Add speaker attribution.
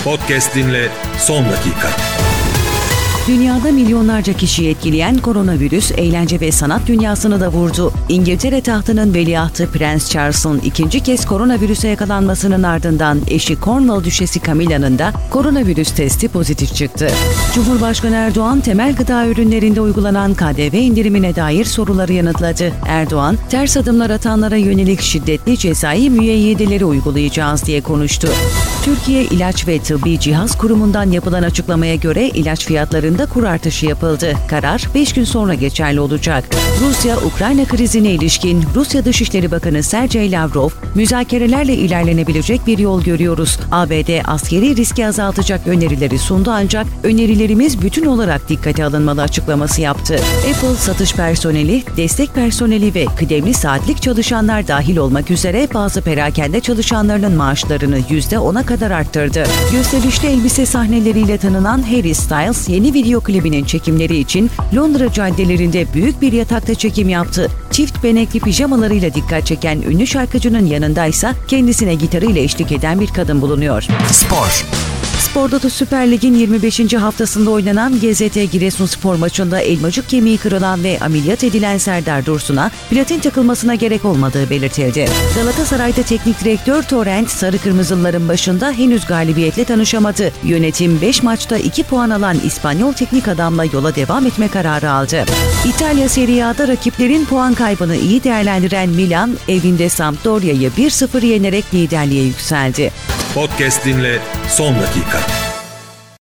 Speaker 1: Podcast dinle son dakika.
Speaker 2: Dünyada milyonlarca kişiyi etkileyen koronavirüs eğlence ve sanat dünyasını da vurdu. İngiltere tahtının veliahtı Prens Charles'ın ikinci kez koronavirüse yakalanmasının ardından eşi Cornwall Düşesi Camilla'nın da koronavirüs testi pozitif çıktı. Cumhurbaşkanı Erdoğan temel gıda ürünlerinde uygulanan KDV indirimine dair soruları yanıtladı. Erdoğan, ters adımlar atanlara yönelik şiddetli cezai müeyyideleri uygulayacağız diye konuştu. Türkiye İlaç ve Tıbbi Cihaz Kurumu'ndan yapılan açıklamaya göre ilaç fiyatlarında kur artışı yapıldı. Karar 5 gün sonra geçerli olacak. Rusya-Ukrayna krizine ilişkin Rusya Dışişleri Bakanı Sergey Lavrov, müzakerelerle ilerlenebilecek bir yol görüyoruz. ABD askeri riski azaltacak önerileri sundu ancak önerilerimiz bütün olarak dikkate alınmalı açıklaması yaptı. Apple satış personeli, destek personeli ve kıdemli saatlik çalışanlar dahil olmak üzere bazı perakende çalışanlarının maaşlarını %10'a kadar arttırdı. Gösterişli elbise sahneleriyle tanınan Harry Styles yeni video klibinin çekimleri için Londra caddelerinde büyük bir yatakta çekim yaptı. Çift benekli pijamalarıyla dikkat çeken ünlü şarkıcının yanındaysa kendisine gitarıyla eşlik eden bir kadın bulunuyor.
Speaker 3: Spor.
Speaker 2: Spor'da da Süper Lig'in 25. haftasında oynanan GZT Giresunspor maçında elmacık kemiği kırılan ve ameliyat edilen Serdar Dursun'a platin takılmasına gerek olmadığı belirtildi. Galatasaray'da teknik direktör Torrent, sarı kırmızılıların başında henüz galibiyetle tanışamadı. Yönetim 5 maçta 2 puan alan İspanyol teknik adamla yola devam etme kararı aldı. İtalya Serie A'da rakiplerin puan kaybını iyi değerlendiren Milan, evinde Sampdoria'yı 1-0 yenerek liderliğe yükseldi.
Speaker 1: Podcast dinle son dakika.